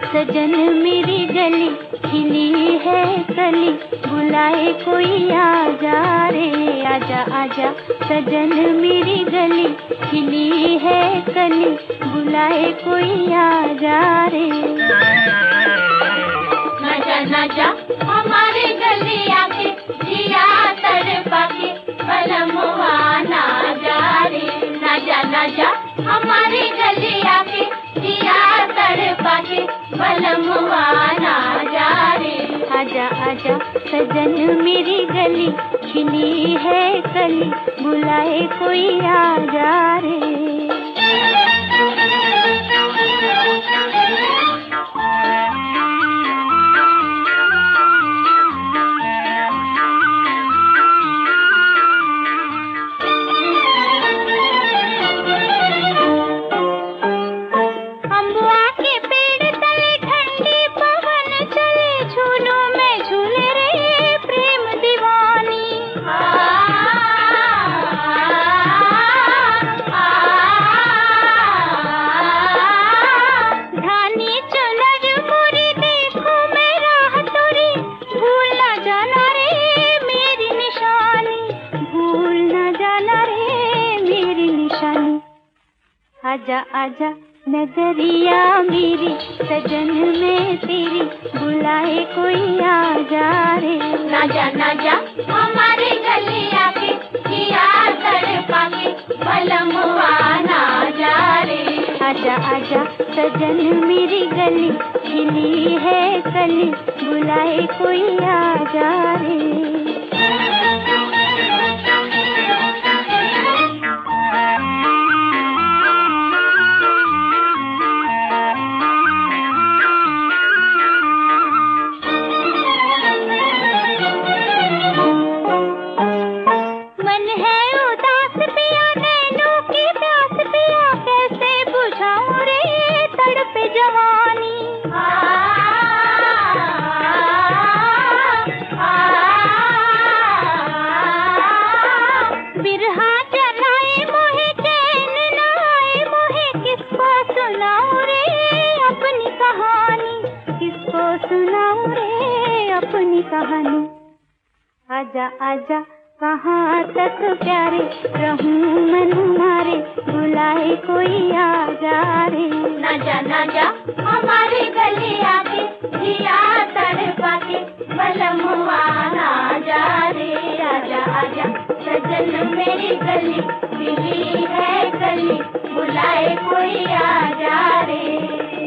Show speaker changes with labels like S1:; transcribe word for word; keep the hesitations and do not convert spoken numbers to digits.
S1: सजन मेरी गली खिली है कली, बुलाए कोई आ जा रे। आजा आजा सजन मेरी गली खिली है कली, बुलाए कोई आ जा रे।
S2: ना जा ना जा हमारी गली आके, जिया तड़पा के बलमुआ ना जा रे। ना जा ना जा हमारी गली आके, जिया तड़पा के बलमुआ ना जा रे।
S1: आजा आजा सजन मेरी गली खिली है कली, बुलाए कोई आ जा रे। आजा आजा नजरिया मेरी सजन में तेरी, बुलाए कोई आ जा रे।
S2: ना जा ना जा हमारी गली आके, जिया तड़पा के बलमुआ ना जा रे।
S1: आजा आजा सजन मेरी गली खिली है कली, बुलाए कोई आ जा रे। सुनाऊं रे अपनी कहानी। आजा आजा कहाँ तक प्यारे रहूं मन मारे, बुलाए कोई आ जा रे।
S2: ना जा ना जा हमारी गली आके, जिया तड़पा के बलमुआ ना जा रे। आजा आजा सजन मेरी गली खिली है कली, बुलाए कोई आ जा रे।